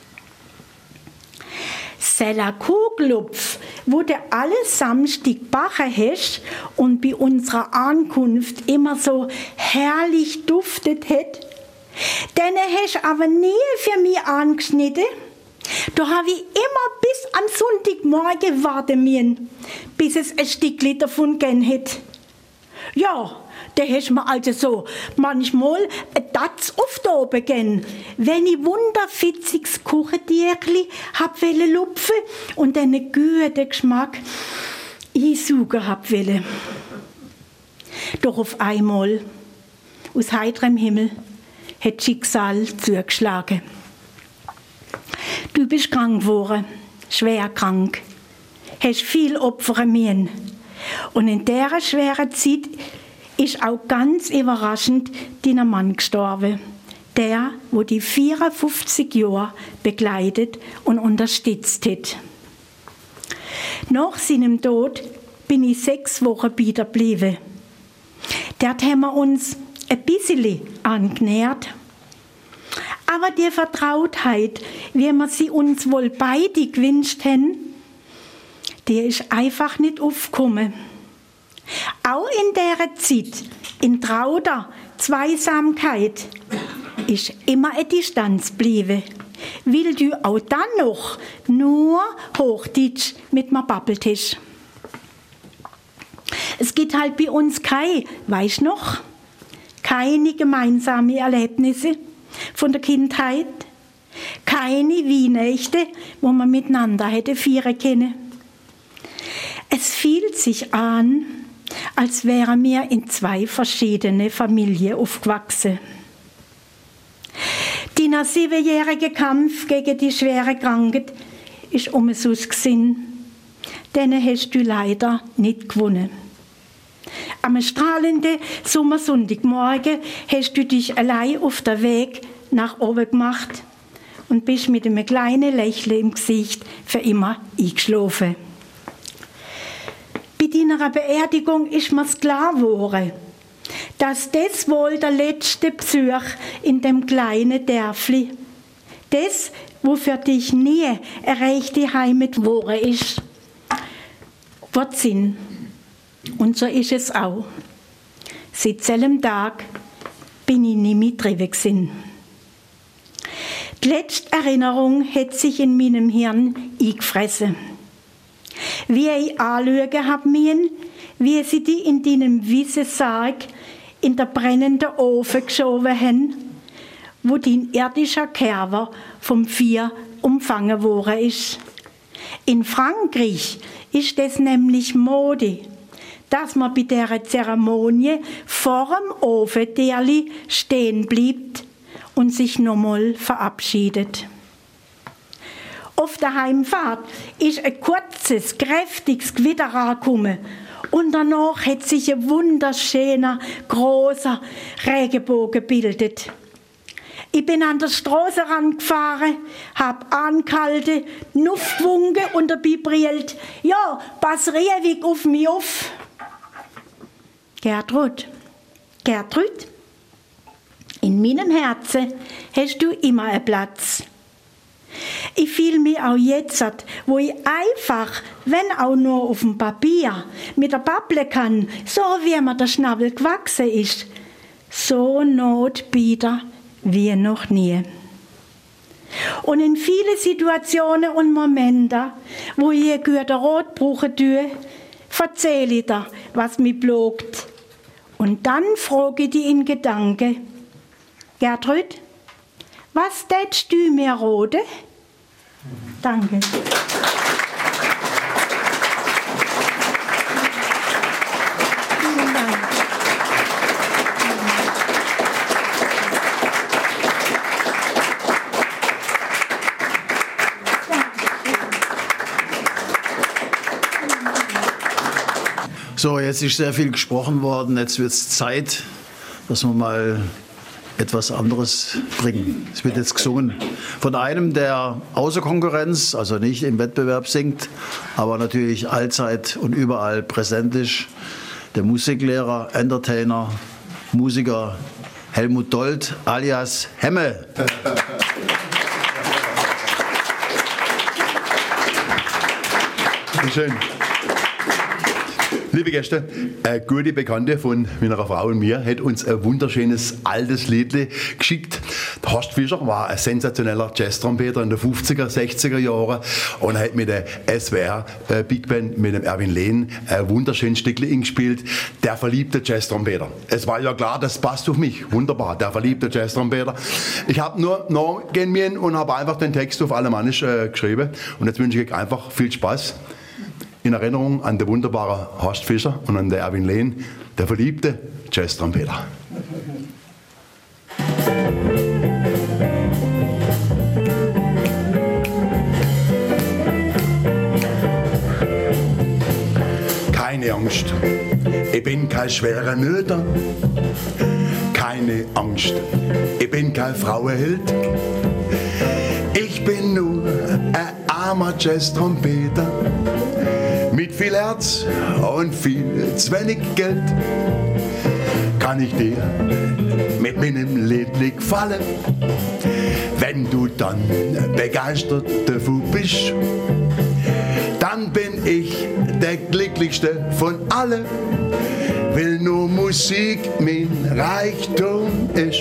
Sella Kuglupf, wo du alle Samstag gebacken hast und bei unserer Ankunft immer so herrlich duftet hat, den hast du aber nie für mich angeschnitten. Da habe ich immer bis am Sonntagmorgen warten müssen, bis es ein Stückchen davon gegeben hat. Ja, da hast du mir also so manchmal das auf da oben gegeben, wenn ich wunderfitziges Kuchendierli hab wollen lupfen und einen guten Geschmack einsaugen hab wollen. Doch auf einmal, aus heiterem Himmel, hat Schicksal zugeschlagen. Du bist krank geworden, schwer krank, hast viel opfern müssen. Und in dieser schweren Zeit ist auch ganz überraschend dein Mann gestorben. Der, wo die vierundfünfzig Jahre begleitet und unterstützt hat. Nach seinem Tod bin ich sechs Wochen bei dir geblieben. Dort haben wir uns ein bisschen angenähert. Aber die Vertrautheit, wie wir sie uns wohl beide gewünscht haben, die ist einfach nicht aufgekommen. Auch in dieser Zeit, in trauter Zweisamkeit, ist immer eine Distanz geblieben, weil du auch dann noch nur Hochdeutsch mit mir babbelt hast. Es gibt halt bei uns keine, weißt noch, keine gemeinsamen Erlebnisse von der Kindheit, keine Weihnachten, wo man miteinander hätte feiern können. Es fühlt sich an, als wären wir in zwei verschiedene Familien aufgewachsen. Dein siebenjähriger Kampf gegen die schwere Krankheit ist umsonst gewesen. Den hast du leider nicht gewonnen. Am strahlenden Sommersonntagmorgen hast du dich allein auf den Weg nach oben gemacht und bist mit einem kleinen Lächeln im Gesicht für immer eingeschlafen. Bei deiner Beerdigung ist mir's klar geworden, dass das wohl der letzte Besuch in dem kleinen Dörfli, das, wo für dich nie eine rechte Heimat geworden ist, wird sein. Und so ist es auch. Seit selben Tag bin ich nie mehr drin gewesen. Die letzte Erinnerung hat sich in meinem Hirn eingefressen. Wie ich anschauen habe müssen, wie sie die in deinem weißen Sarg in der brennenden Ofen geschoben haben, wo dein irdischer Körper vom Feuer umfangen worden ist. In Frankreich ist es nämlich Mode, dass man bei dieser Zeremonie vor dem Ofentierli stehen bleibt und sich nochmal verabschiedet. Auf der Heimfahrt ist ein kurzes, kräftiges Gewitter angekommen und danach hat sich ein wunderschöner, großer Regenbogen gebildet. Ich bin an der Strassenrand gefahren, hab angehalten, Luft gewunken und dabei brillt: Ja, pass Riewig auf mich auf. Gertrud, Gertrud, in meinem Herzen hast du immer einen Platz. Ich fühle mich auch jetzt, wo ich einfach, wenn auch nur auf dem Papier, mit der Babble kann, so wie mir der Schnabel gewachsen ist, so notbieder wie noch nie. Und in viele Situationen und Momente, wo ich ein guter Rat brauchen tue, erzähle ich dir, was mich plagt. Und dann frage ich dich in Gedanken: Gertrud, was tätst du mir raten? Danke. Vielen Dank. So, jetzt ist sehr viel gesprochen worden. Jetzt wird es Zeit, dass wir mal etwas anderes bringen. Es wird jetzt gesungen von einem, der außer Konkurrenz, also nicht im Wettbewerb singt, aber natürlich allzeit und überall präsent ist. Der Musiklehrer, Entertainer, Musiker Helmut Dold alias Hemme. Schön. Liebe Gäste, eine gute Bekannte von meiner Frau und mir hat uns ein wunderschönes altes Liedle geschickt. Der Horst Fischer war ein sensationeller Jazz-Trompeter in den fünfziger, sechziger Jahren und hat mit der S W R äh, Big Band mit dem Erwin Lehn ein wunderschönes Stückle gespielt. Der verliebte Jazz-Trompeter. Es war ja klar, das passt auf mich. Wunderbar, der verliebte Jazz-Trompeter. Ich habe nur nachgehen müssen und habe einfach den Text auf Alemannisch äh, geschrieben. Und jetzt wünsche ich euch einfach viel Spaß. In Erinnerung an den wunderbaren Horst Fischer und an den Erwin Lehn, der verliebte Jazz-Trompeter. Keine Angst, ich bin kein schwerer Nöter. Keine Angst, ich bin kein Frauenheld. Ich bin nur ein armer Jazz-Trompeter. Mit viel Herz und viel zu wenig Geld kann ich dir mit meinem Liedli gefallen. Wenn du dann begeistert davon bist, dann bin ich der glücklichste von allen, weil nur Musik mein Reichtum ist.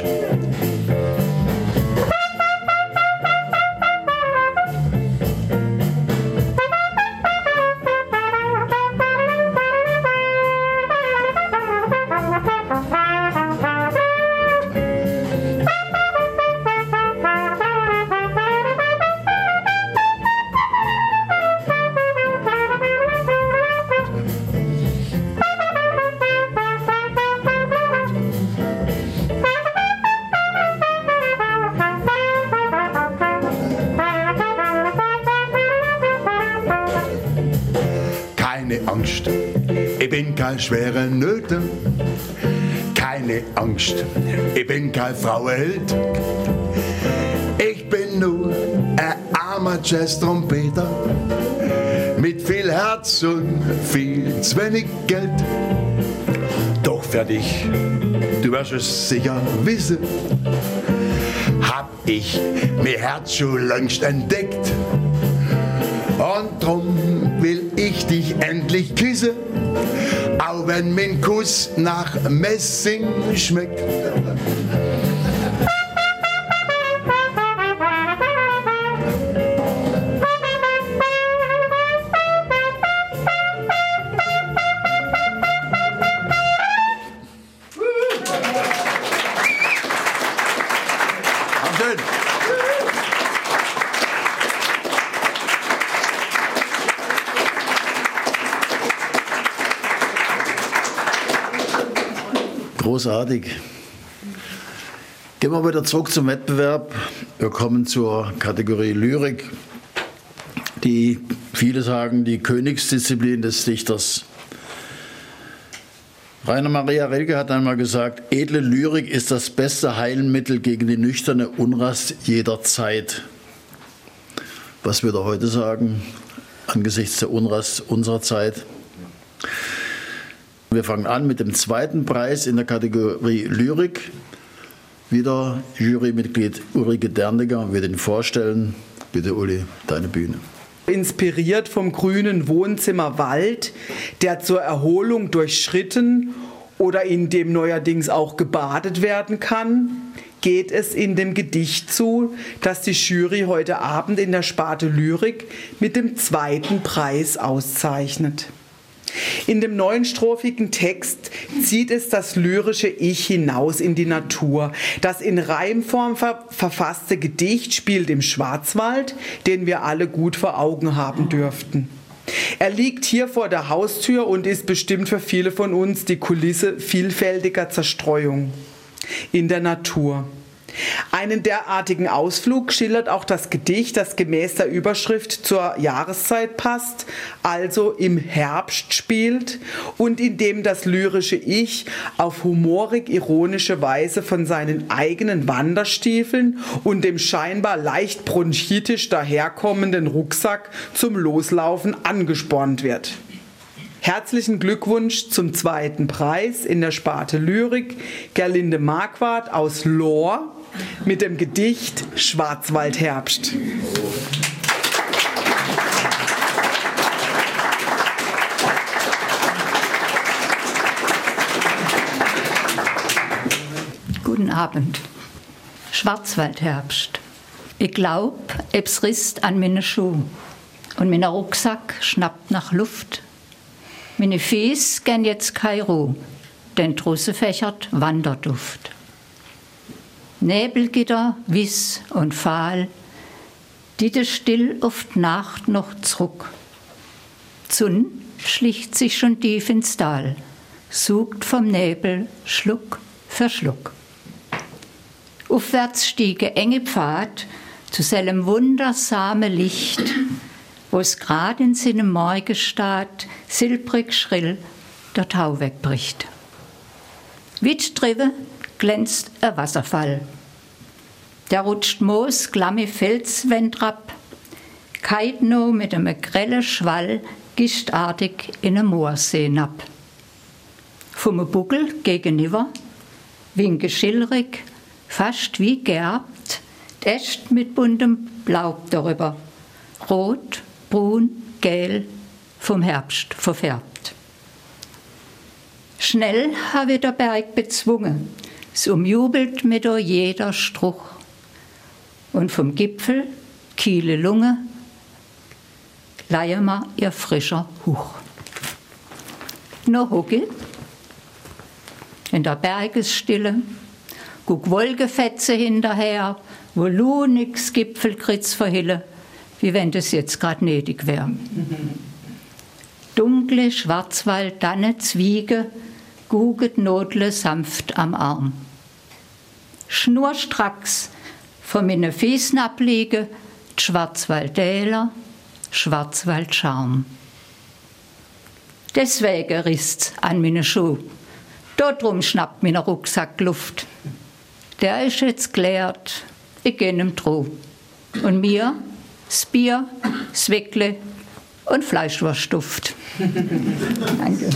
keine Angst, ich bin kein schwerer Nöte. Keine Angst, ich bin kein Frauenheld. Ich bin nur ein armer Jazz-Trompeter mit viel Herz und viel zu wenig Geld. Doch für dich, du wirst es sicher wissen, hab ich mein Herz schon längst entdeckt. Und drum will ich dich endlich küssen, auch wenn mein Kuss nach Messing schmeckt. Großartig. Gehen wir wieder zurück zum Wettbewerb. Wir kommen zur Kategorie Lyrik, die viele sagen, die Königsdisziplin des Dichters. Rainer Maria Rilke hat einmal gesagt, edle Lyrik ist das beste Heilmittel gegen die nüchterne Unrast jeder Zeit. Was wir da heute sagen, angesichts der Unrast unserer Zeit. Wir fangen an mit dem zweiten Preis in der Kategorie Lyrik. Wieder Jurymitglied Ulrike Derniger wird ihn vorstellen. Bitte Uli, deine Bühne. Inspiriert vom grünen Wohnzimmer Wald, der zur Erholung durchschritten oder in dem neuerdings auch gebadet werden kann, geht es in dem Gedicht zu, das die Jury heute Abend in der Sparte Lyrik mit dem zweiten Preis auszeichnet. In dem neunstrophigen Text zieht es das lyrische Ich hinaus in die Natur. Das in Reimform ver- verfasste Gedicht spielt im Schwarzwald, den wir alle gut vor Augen haben dürften. Er liegt hier vor der Haustür und ist bestimmt für viele von uns die Kulisse vielfältiger Zerstreuung in der Natur. Einen derartigen Ausflug schildert auch das Gedicht, das gemäß der Überschrift zur Jahreszeit passt, also im Herbst spielt und in dem das lyrische Ich auf humorig-ironische Weise von seinen eigenen Wanderstiefeln und dem scheinbar leicht bronchitisch daherkommenden Rucksack zum Loslaufen angespornt wird. Herzlichen Glückwunsch zum zweiten Preis in der Sparte Lyrik, Gerlinde Marquardt aus Lohr mit dem Gedicht Schwarzwaldherbst. Guten Abend. Schwarzwaldherbst. Ich glaub, es risst an meine Schuhe und mein Rucksack schnappt nach Luft. Meine Fies gern jetzt keine Ruhe, denn drusse fächert Wanderduft. Nebelgitter, wiss und fahl, die de still oft Nacht noch zurück. Zunn schlicht sich schon tief ins Tal, sucht vom Nebel Schluck für Schluck. Aufwärts stiege enge Pfad zu seinem wundersame Licht, wo's grad in seinem Morgenstaat silbrig schrill der Tau wegbricht. Weit drive glänzt ein Wasserfall. Der rutscht Moos glamme Felswänd ab, keit no mit einem grellen Schwall gichtartig in ein Moorsee ab. Vom Buckel gegenüber winke schillrig, fast wie gerbt, echt mit buntem Laub darüber, rot, brun, gel, vom Herbst verfärbt. Schnell habe ich der Berg bezwungen, es umjubelt mit o jeder Struch. Und vom Gipfel, kiele Lunge, leihe ma ihr frischer Huch. No hocke, in der Bergesstille, guck Wolkefetze hinterher, wo lu nix Gipfelkritz verhille, wie wenn das jetzt grad nötig wär. Dunkle Schwarzwald, danne Zwiege, guget Notle sanft am Arm. Schnurstracks von meine Füßen abliege, Schwarzwaldäler, Schwarzwaldscharm. Deswegen risst's an meine Schuhe. Dort schnappt mein Rucksack Luft. Der ist jetzt geleert, ich gehe ihm Trau. Und mir, das Bier, das Weckle und Fleischwurstduft. Danke.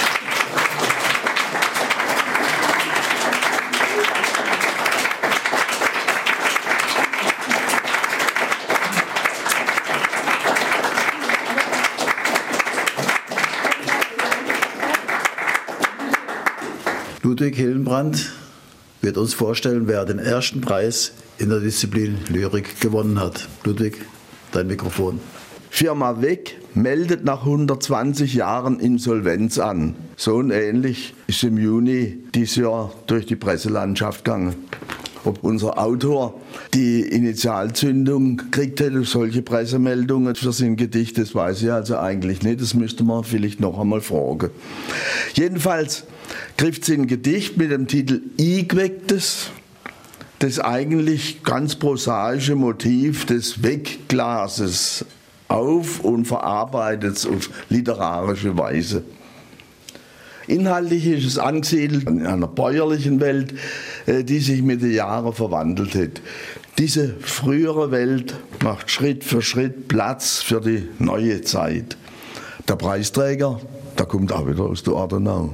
Ludwig Hillenbrand wird uns vorstellen, wer den ersten Preis in der Disziplin Lyrik gewonnen hat. Ludwig, dein Mikrofon. Firma Weg meldet nach hundertzwanzig Jahren Insolvenz an. So und ähnlich ist im Juni dieses Jahr durch die Presselandschaft gegangen. Ob unser Autor die Initialzündung gekriegt hätte, solche Pressemeldungen für sein Gedicht, das weiß ich also eigentlich nicht. Das müsste man vielleicht noch einmal fragen. Jedenfalls trifft sie ein Gedicht mit dem Titel Eingewecktes, das eigentlich ganz prosaische Motiv des Wegglases auf und verarbeitet auf literarische Weise. Inhaltlich ist es angesiedelt in einer bäuerlichen Welt, die sich mit den Jahren verwandelt hat. Diese frühere Welt macht Schritt für Schritt Platz für die neue Zeit. Der Preisträger, der kommt auch wieder aus der Ortenau.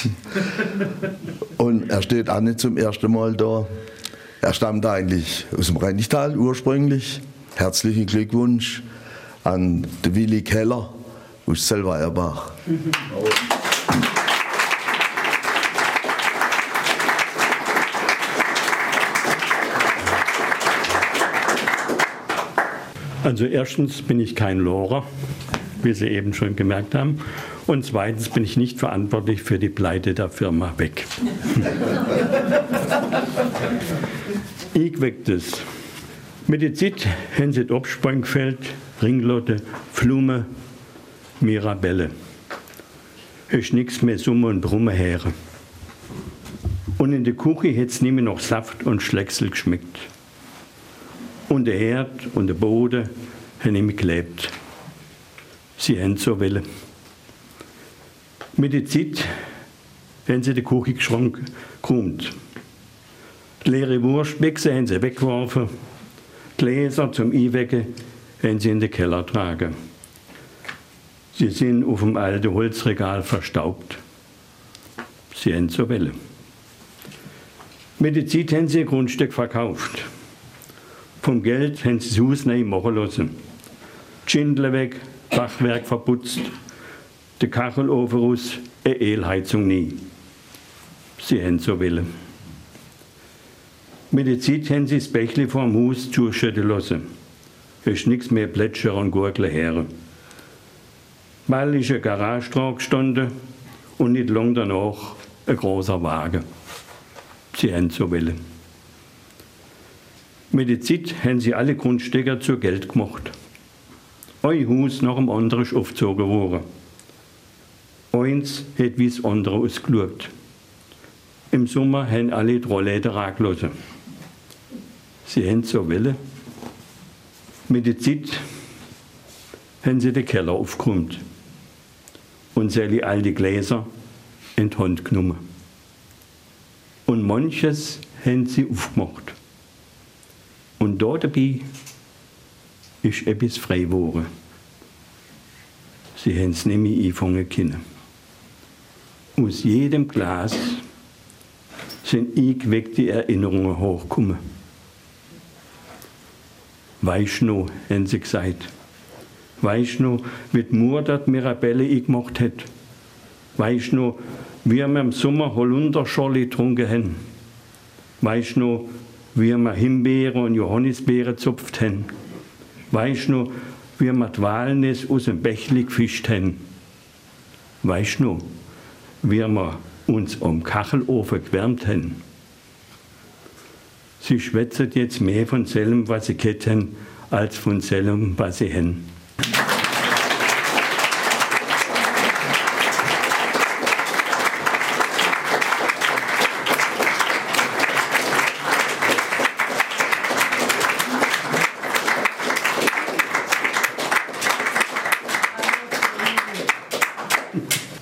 Und er steht auch nicht zum ersten Mal da. Er stammt eigentlich aus dem Renchtal ursprünglich. Herzlichen Glückwunsch an den Willi Keller aus Zellweierbach. Mhm. Also erstens bin ich kein Lorer, wie Sie eben schon gemerkt haben. Und zweitens bin ich nicht verantwortlich für die Pleite der Firma Weg. Eingewecktes. Mit der Zeit haben sie Obstbäumfeld, Ringlotte, Blume, Mirabelle. Ist nichts mehr Summe und Brumme her. Und in der Küche hat es nicht mehr noch Saft und Schlecksel geschmeckt. Und der Herd und der Boden haben nicht mehr gelebt. Sie haben so wollen. Mit der Zeit haben sie den Küchenschrank geräumt. Die leere Wurstbüchse haben sie weggeworfen. Die Gläser zum Einwecken haben sie in den Keller getragen. Sie sind auf dem alten Holzregal verstaubt. Sie haben so wollen. Mit der Zeit haben sie ein Grundstück verkauft. Vom Geld haben sie das Haus neu machen lassen. Die Schindeln weg, Fachwerk verputzt, der Kachelofen raus, eine Ölheizung nie. Sie haben so wollen. Mit der Zeit haben sie das Bächli vor dem Haus zuschütten lassen. Es ist nichts mehr Plätscher und Gurgeln her. Bald ist eine Garage dran gestanden und nicht lang danach ein großer Wagen. Sie haben so wollen. Mit der Zeit haben sie alle Grundstücke zu Geld gemacht. Ein Haus nach dem anderen ist aufgezogen worden. Eins hat wie das andere ausgeschaut. Im Sommer haben alle die Rollläden angelassen. Sie haben so wollen. Mit der Zeit haben sie den Keller aufgeräumt und sie alle alte Gläser in die Hand genommen. Und manches haben sie aufgemacht. Und da dabei ist etwas frei geworden. Sie haben es nicht mehr einfangen können. Aus jedem Glas sind eingeweckte Erinnerungen hochgekommen. Weisst noch, haben sie gesagt. Weisst noch, wie die Mutter die Mirabelle eingemacht hat. Weisst noch, wie wir im Sommer Holunderschorle getrunken haben. Weisst noch, wie wir Himbeeren und Johannisbeeren gezupft haben. Weisst noch, wie wir die Walnuss aus dem Bächli gefischt haben. Weisst noch, wie wir uns am Kachelofen gewärmt haben. Sie schwätzen jetzt mehr von dem, was sie gehabt haben, als von dem, was sie haben.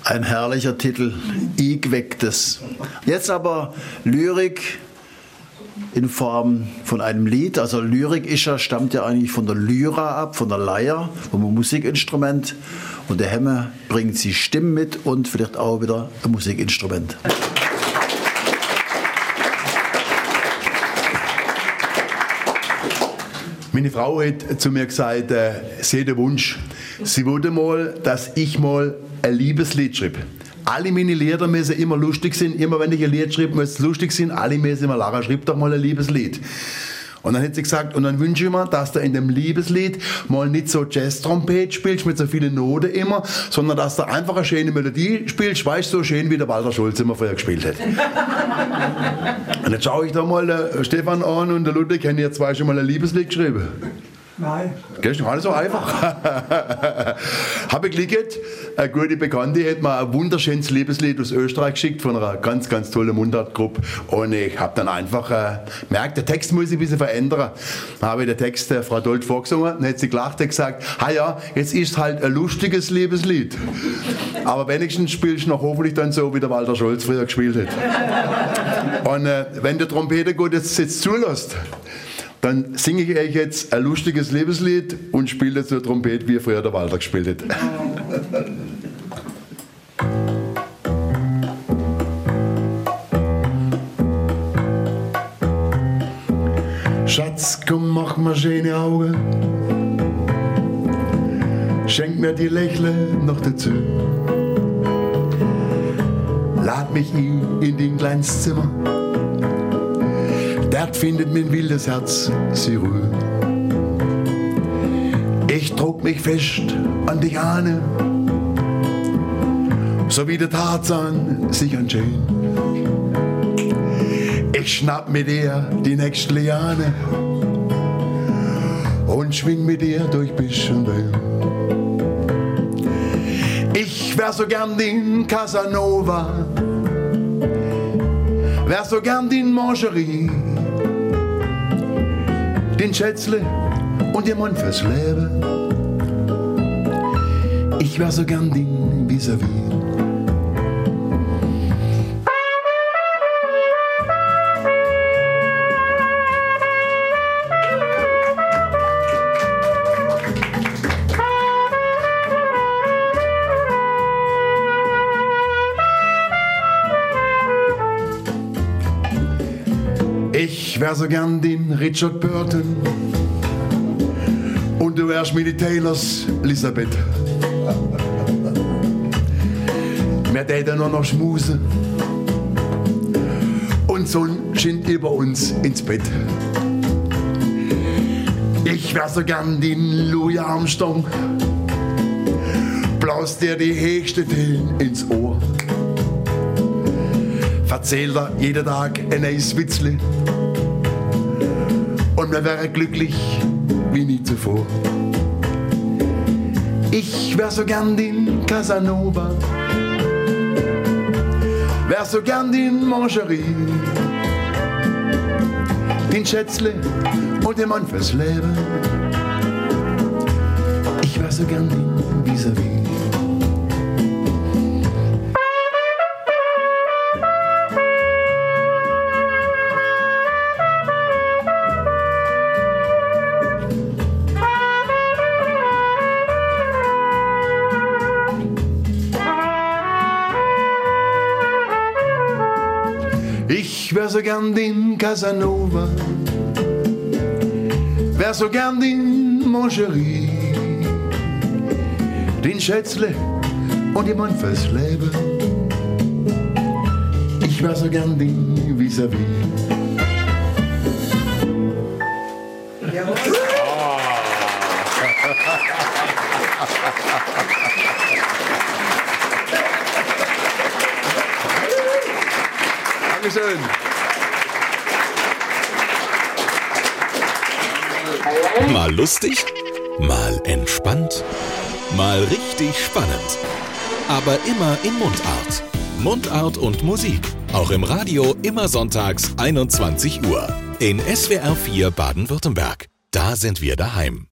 Ein herrlicher Titel, Ich wecktes. Jetzt aber Lyrik in Form von einem Lied. Also Lyrik ist ja, stammt ja eigentlich von der Lyra ab, von der Leier, vom Musikinstrument. Und der Hemme bringt sie Stimmen mit und vielleicht auch wieder ein Musikinstrument. Meine Frau hat zu mir gesagt, äh, sie hat einen Wunsch. Sie wollte mal, dass ich mal ein Liebeslied schreibe. Alle meine Lieder müssen immer lustig sein. Immer wenn ich ein Lied schreibe, muss es lustig sein. Alle müssen immer, Lara, schreib doch mal ein Liebeslied. Und dann hat sie gesagt, und dann wünsche ich mir, dass du in dem Liebeslied mal nicht so Jazz-Trompet spielst, mit so vielen Noten immer, sondern dass du einfach eine schöne Melodie spielst, weißt du, so schön wie der Walter Schulz immer früher gespielt hat. Und jetzt schaue ich da mal den Stefan an und der Ludwig, haben ihr zwei schon mal ein Liebeslied geschrieben? Nein. Das ist doch alles so einfach. Habe ich geklickt, eine gute Bekannte hat mir ein wunderschönes Liebeslied aus Österreich geschickt von einer ganz, ganz tollen Mundartgruppe. Und ich habe dann einfach äh, gemerkt, der Text muss ich ein bisschen verändern. Dann habe ich den Text äh, Frau Dold vorgesungen, dann hat sie gelacht und gesagt, ah ja, jetzt ist halt ein lustiges Liebeslied. Aber wenigstens spielst du noch hoffentlich dann so, wie der Walter Scholz früher gespielt hat. Und äh, wenn der Trompeter gut jetzt, jetzt zulässt, dann singe ich euch jetzt ein lustiges Liebeslied und spiele jetzt so Trompete, wie früher der Walter gespielt hat. Schatz, komm, mach mir schöne Augen, schenk mir die Lächle noch dazu. Lad mich ein in dein kleines Zimmer, dort findet mein wildes Herz sie Ruhe. Ich druck mich fest an dich an, so wie der Tarzan sich an Jane. Ich schnapp mit dir die nächste Liane und schwing mit dir durch Bisch und Wellen. Ich wär so gern den Casanova, wär so gern den Mangerie, den Schätzle und den Mann fürs Leben. Ich wär so gern den vis-à-vis. Ich wär so gern den Richard Burton und du wärst mir die Taylors Elisabeth. Wir täten nur noch schmusen und Sonn scheint über uns ins Bett. Ich wär so gern den Louis Armstrong, blaust dir die höchste Töne ins Ohr. Verzählt er jeden Tag ein neues Witzli und wir wären glücklich wie nie zuvor. Ich wär so gern den Casanova, wär so gern den Mangerie, den Schätzle und den Mann fürs Leben. Ich wär so gern den vis-à-vis. Ich wär so gern den Casanova, wär so gern den Mangerie, den Schätzle und den Mann fürs Leben. Ich wär so gern den vis-à-vis. Dankeschön. Mal lustig, mal entspannt, mal richtig spannend. Aber immer in Mundart. Mundart und Musik. Auch im Radio immer sonntags einundzwanzig Uhr. In S W R vier Baden-Württemberg. Da sind wir daheim.